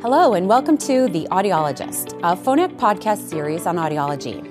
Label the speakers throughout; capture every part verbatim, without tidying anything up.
Speaker 1: Hello, and welcome to The Audiologist, a Phonak podcast series on audiology.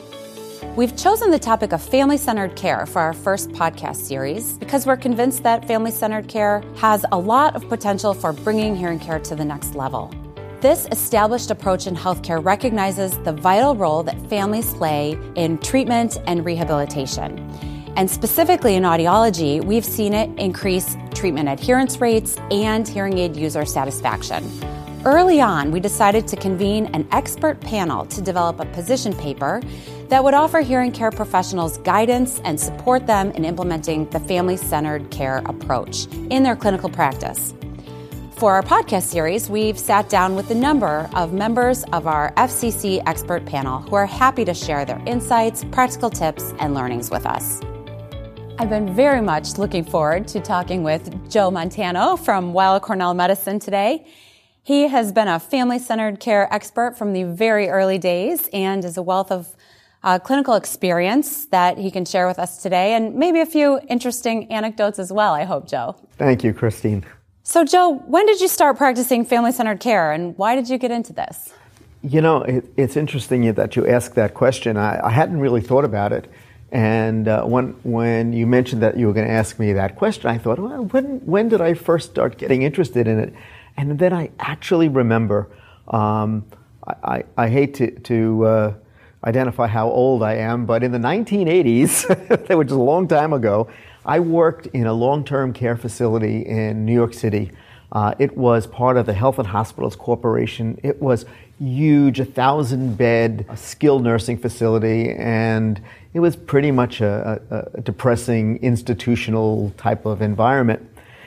Speaker 1: We've chosen the topic of family-centered care for our first podcast series because we're convinced that family-centered care has a lot of potential for bringing hearing care to the next level. This established approach in healthcare recognizes the vital role that families play in treatment and rehabilitation. And specifically in audiology, we've seen it increase treatment adherence rates and hearing aid user satisfaction. Early on, we decided to convene an expert panel to develop a position paper that would offer hearing care professionals guidance and support them in implementing the family-centered care approach in their clinical practice. For our podcast series, we've sat down with a number of members of our F C C expert panel who are happy to share their insights, practical tips, and learnings with us. I've been very much looking forward to talking with Joe Montano from Weill Cornell Medicine today. He has been a family-centered care expert from the very early days and is a wealth of uh, clinical experience that he can share with us today, and maybe a few interesting anecdotes as well, I hope, Joe.
Speaker 2: Thank you, Christine.
Speaker 1: So, Joe, when did you start practicing family-centered care, and why did you get into this?
Speaker 2: You know, it, it's interesting that you ask that question. I, I hadn't really thought about it. And uh, when when you mentioned that you were going to ask me that question, I thought, well, when when did I first start getting interested in it? And then I actually remember, um, I, I, I hate to, to uh, identify how old I am, but in the nineteen eighties, which is a long time ago, I worked in a long-term care facility in New York City. Uh, it was part of the Health and Hospitals Corporation. It was huge, a thousand-bed skilled nursing facility, and it was pretty much a, a, a depressing institutional type of environment.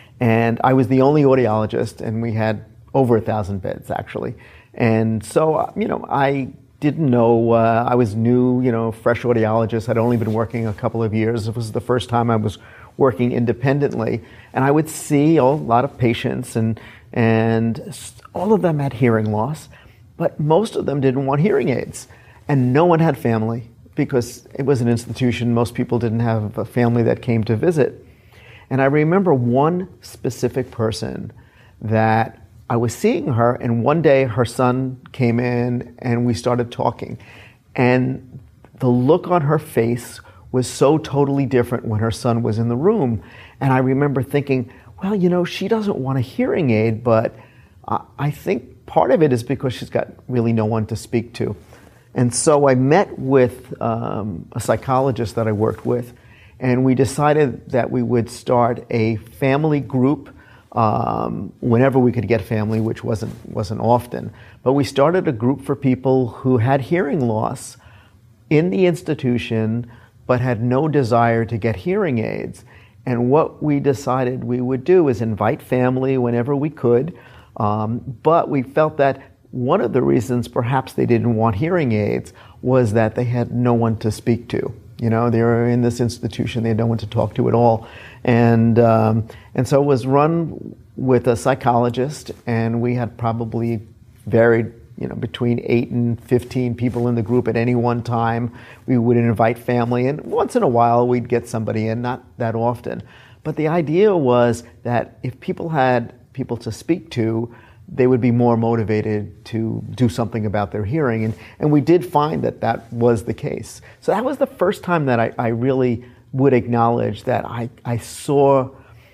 Speaker 2: And I was the only audiologist, and we had over a thousand beds, actually. And so, you know, I didn't know, uh, I was new, you know, fresh audiologist. I'd only been working a couple of years. It was the first time I was working independently. And I would see a lot of patients, and and all of them had hearing loss, but most of them didn't want hearing aids. And no one had family because it was an institution. Most people didn't have a family that came to visit. And I remember one specific person that I was seeing her, and one day her son came in and we started talking. And the look on her face was so totally different when her son was in the room. And I remember thinking, well, you know, she doesn't want a hearing aid, but I think part of it is because she's got really no one to speak to. And so I met with um, a psychologist that I worked with, and we decided that we would start a family group um, whenever we could get family, which wasn't wasn't often. But we started a group for people who had hearing loss in the institution, but had no desire to get hearing aids. And what we decided we would do is invite family whenever we could. Um, but we felt that one of the reasons perhaps they didn't want hearing aids was that they had no one to speak to. You know, they were in this institution, they had no one to talk to at all. And um, and so it was run with a psychologist, and we had probably varied, you know, between eight and fifteen people in the group at any one time. We would invite family, and once in a while we'd get somebody in, not that often. But the idea was that if people had people to speak to, they would be more motivated to do something about their hearing. And, and we did find that that was the case. So that was the first time that I, I really would acknowledge that I, I saw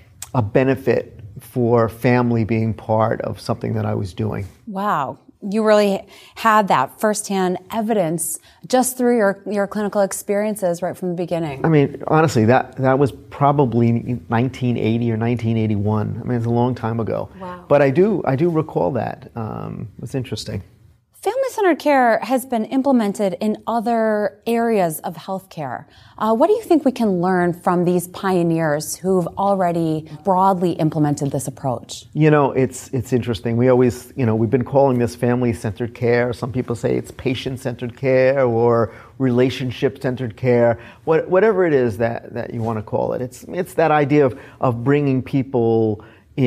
Speaker 2: a benefit for family being part of something that I was doing.
Speaker 1: Wow. You really had that firsthand evidence just through your, your clinical experiences right from the beginning.
Speaker 2: I mean, honestly, that, that was probably nineteen eighty or nineteen eighty-one. I mean, it's a long time ago.
Speaker 1: Wow.
Speaker 2: But I do I do recall that. Um, it's interesting.
Speaker 1: Family-centered care has been implemented in other areas of healthcare. Uh, what do you think we can learn from these pioneers who've already broadly implemented this approach?
Speaker 2: You know, it's it's interesting. We always, you know, we've been calling this family-centered care. Some people say it's patient-centered care or relationship-centered care. What, whatever it is that, that you want to call it. It's it's that idea of, of bringing people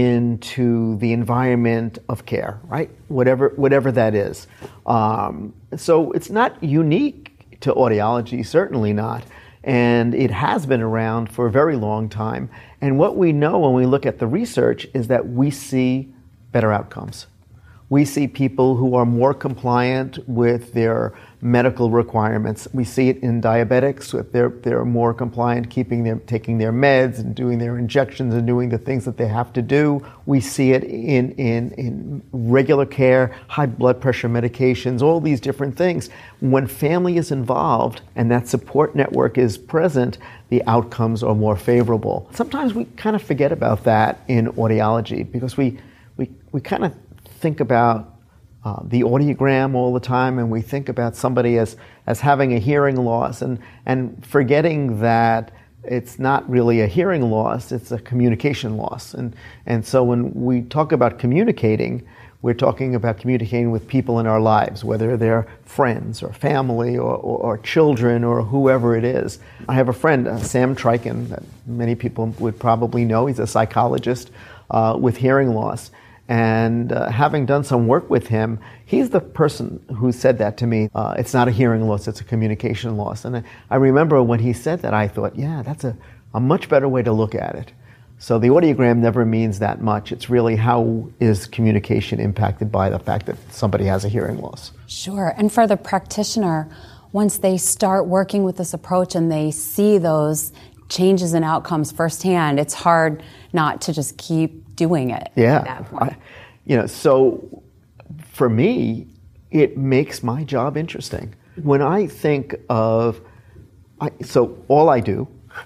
Speaker 2: into the environment of care, right? Whatever whatever that is. Um, so it's not unique to audiology, certainly not. And it has been around for a very long time. And what we know when we look at the research is that we see better outcomes. We see people who are more compliant with their medical requirements. We see it in diabetics. They're, they're more compliant, keeping their, taking their meds and doing their injections and doing the things that they have to do. We see it in, in, in regular care, high blood pressure medications, all these different things. When family is involved and that support network is present, the outcomes are more favorable. Sometimes we kind of forget about that in audiology because we, we, we kind of think about Uh, the audiogram all the time, and we think about somebody as, as having a hearing loss, and, and forgetting that it's not really a hearing loss, it's a communication loss. And, and so when we talk about communicating, we're talking about communicating with people in our lives, whether they're friends or family or, or, or children or whoever it is. I have a friend, uh, Sam Triken, that many people would probably know. He's a psychologist uh, with hearing loss. And uh, having done some work with him, he's the person who said that to me. Uh, it's not a hearing loss, it's a communication loss. And I, I remember when he said that, I thought, yeah, that's a, a much better way to look at it. So the audiogram never means that much. It's really how is communication impacted by the fact that somebody has a hearing loss.
Speaker 1: Sure. And for the practitioner, once they start working with this approach and they see those changes in outcomes firsthand, it's hard not to just keep doing it
Speaker 2: yeah.
Speaker 1: at that point.
Speaker 2: I, you know, so for me, it makes my job interesting. When I think of, I, so all I do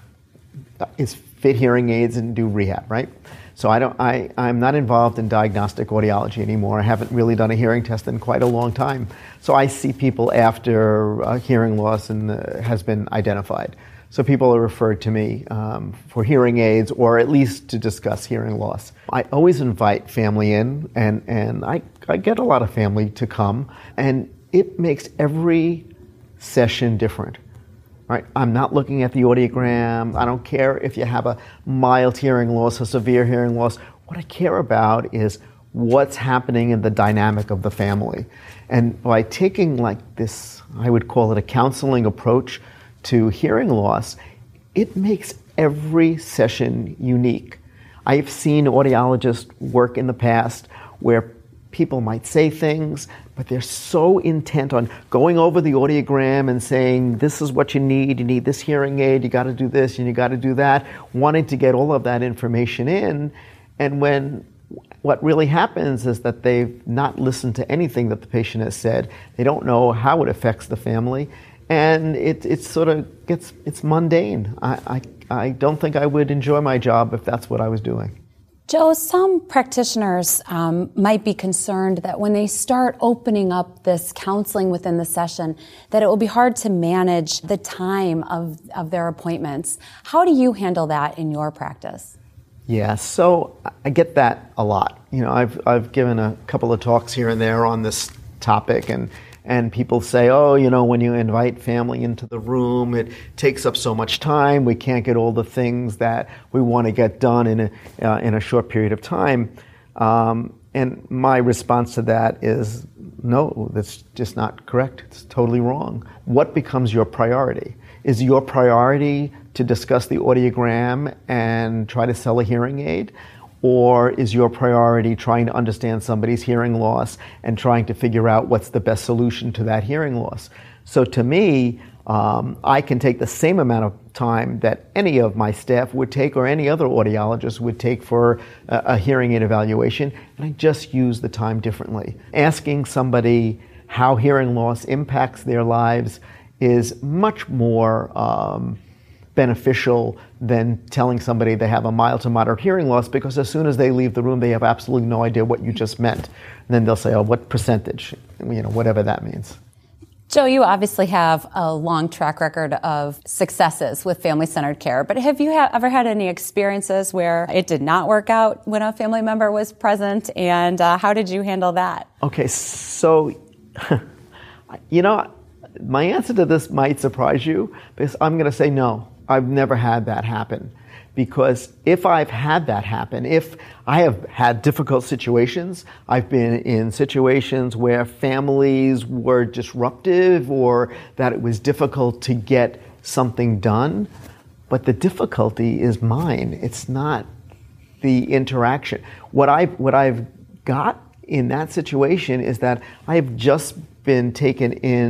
Speaker 2: is fit hearing aids and do rehab, right? So I don't, I, I'm not involved in diagnostic audiology anymore. I haven't really done a hearing test in quite a long time. So I see people after a hearing loss and uh, has been identified. So people are referred to me um, for hearing aids or at least to discuss hearing loss. I always invite family in, and, and I, I get a lot of family to come, and it makes every session different. Right? I'm not looking at the audiogram. I don't care if you have a mild hearing loss or severe hearing loss. What I care about is what's happening in the dynamic of the family. And by taking like this, I would call it a counseling approach to hearing loss, it makes every session unique. I've seen audiologists work in the past where people might say things, but they're so intent on going over the audiogram and saying, this is what you need, you need this hearing aid, you gotta do this and you gotta do that, wanting to get all of that information in. And when what really happens is that they've not listened to anything that the patient has said, they don't know how it affects the family, and it, it sort of gets, it's mundane. I, I, I don't think I would enjoy my job if that's what I was doing.
Speaker 1: Joe, some practitioners um, might be concerned that when they start opening up this counseling within the session, that it will be hard to manage the time of, of their appointments. How do you handle that in your practice?
Speaker 2: Yeah, so I get that a lot. You know, I've I've given a couple of talks here and there on this topic, and And people say, oh, you know, when you invite family into the room, it takes up so much time. We can't get all the things that we want to get done in a, uh, in a short period of time. Um, and my response to that is, no, that's just not correct. It's totally wrong. What becomes your priority? Is your priority to discuss the audiogram and try to sell a hearing aid? Or is your priority trying to understand somebody's hearing loss and trying to figure out what's the best solution to that hearing loss? So to me, um, I can take the same amount of time that any of my staff would take or any other audiologist would take for a, a hearing aid evaluation, and I just use the time differently. Asking somebody how hearing loss impacts their lives is much more um, beneficial than telling somebody they have a mild to moderate hearing loss, because as soon as they leave the room, they have absolutely no idea what you just meant. And then they'll say, oh, what percentage? You know, whatever that means.
Speaker 1: Joe, you obviously have a long track record of successes with family-centered care, but have you ha- ever had any experiences where it did not work out when a family member was present, and uh, how did you handle that?
Speaker 2: Okay, so, you know, my answer to this might surprise you, because I'm going to say no. I've never had that happen, because if I've had that happen, if I have had difficult situations, I've been in situations where families were disruptive or that it was difficult to get something done, but the difficulty is mine. It's not the interaction. What I've, what I've got in that situation is that I've just been taken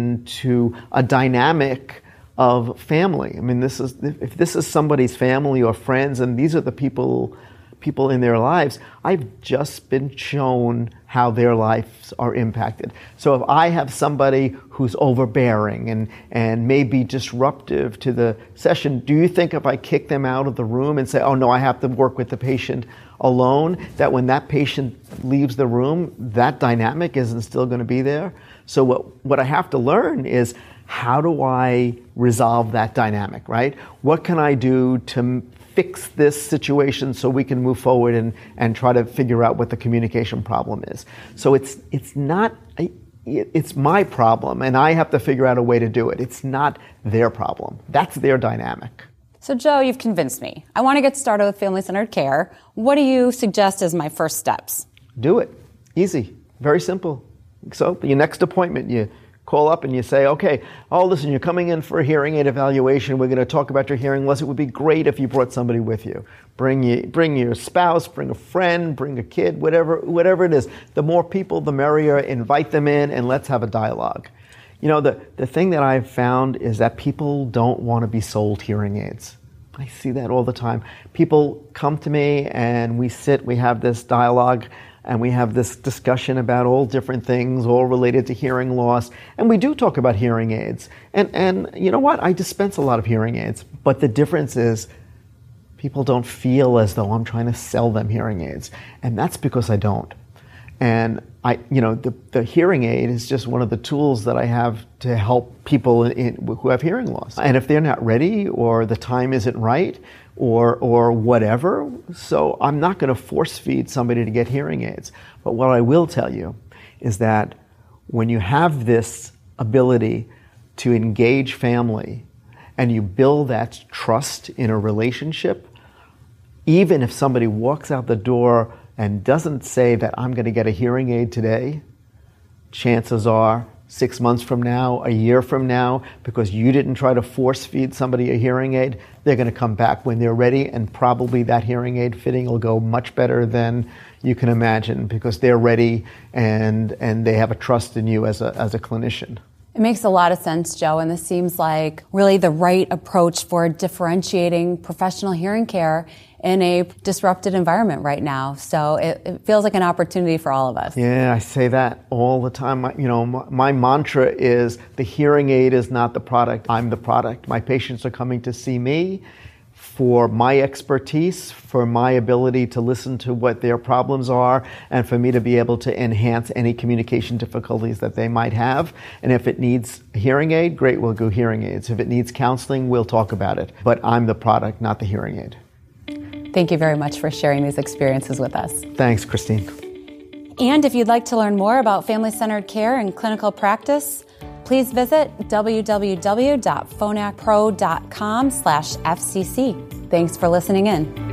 Speaker 2: into a dynamic of family. I mean, this is if this is somebody's family or friends, and these are the people people in their lives, I've just been shown how their lives are impacted. So if I have somebody who's overbearing and, and maybe disruptive to the session, do you think if I kick them out of the room and say, oh no, I have to work with the patient alone, that when that patient leaves the room, that dynamic isn't still going to be there? So what, what I have to learn is, how do I resolve that dynamic, right? What can I do to fix this situation so we can move forward and, and try to figure out what the communication problem is? So it's it's not, it's my problem, and I have to figure out a way to do it. It's not their problem. That's their dynamic.
Speaker 1: So Joe, you've convinced me. I want to get started with family-centered care. What do you suggest as my first steps?
Speaker 2: Do it. Easy. Very simple. So your next appointment, you call up and you say, okay, oh, listen, you're coming in for a hearing aid evaluation. We're going to talk about your hearing loss. It would be great if you brought somebody with you. Bring you, bring your spouse, bring a friend, bring a kid, whatever, whatever it is. The more people, the merrier. Invite them in and let's have a dialogue. You know, the, the thing that I've found is that people don't want to be sold hearing aids. I see that all the time. People come to me and we sit, we have this dialogue, and we have this discussion about all different things, all related to hearing loss. And we do talk about hearing aids. And, and you know what? I dispense a lot of hearing aids. But the difference is people don't feel as though I'm trying to sell them hearing aids. And that's because I don't. And I, you know, the, the hearing aid is just one of the tools that I have to help people in, who have hearing loss. And if they're not ready, or the time isn't right, or or whatever, so I'm not going to force feed somebody to get hearing aids. But what I will tell you is that when you have this ability to engage family and you build that trust in a relationship, even if somebody walks out the door and doesn't say that I'm going to get a hearing aid today, chances are six months from now, a year from now, because you didn't try to force feed somebody a hearing aid, they're going to come back when they're ready, and probably that hearing aid fitting will go much better than you can imagine, because they're ready and and they have a trust in you as a as a clinician.
Speaker 1: It makes a lot of sense, Joe, and this seems like really the right approach for differentiating professional hearing care in a disrupted environment right now. So it, it feels like an opportunity for all of us.
Speaker 2: Yeah, I say that all the time. My, you know, my, my mantra is the hearing aid is not the product, I'm the product. My patients are coming to see me for my expertise, for my ability to listen to what their problems are, and for me to be able to enhance any communication difficulties that they might have. And if it needs a hearing aid, great, we'll go hearing aids. If it needs counseling, we'll talk about it. But I'm the product, not the hearing aid.
Speaker 1: Thank you very much for sharing these experiences with us.
Speaker 2: Thanks, Christine.
Speaker 1: And if you'd like to learn more about family-centered care and clinical practice, please visit w w w dot phonak pro dot com slash f c c. Thanks for listening in.